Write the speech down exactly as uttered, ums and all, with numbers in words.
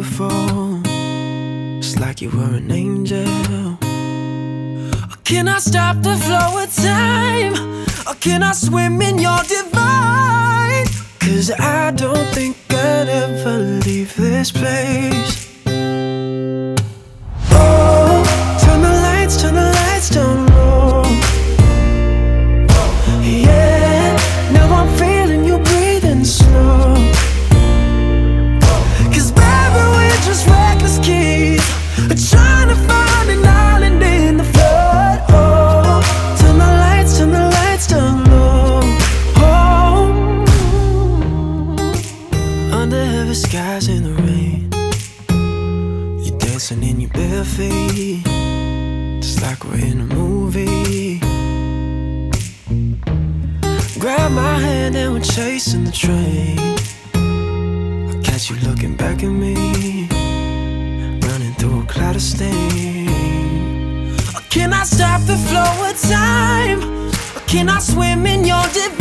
before, just like you were an angel. Or can I stop the flow of time? Or can I swim in your divine? Cause I don't think I'd ever leave this place. Oh, turn the lights, turn the lights down low. Yeah, now I'm feeling you breathing slow. Cause baby, we're just reckless kids, trying to find an island in the flood. Oh, turn the lights, turn the lights down low. Oh, under heavy skies in the rain, you're dancing in your bare feet, just like we're in a movie. Grab my hand and we're chasing the train. I catch you looking back at me, running through a cloud of steam. Or can I stop the flow of time? Or can I swim in your divine?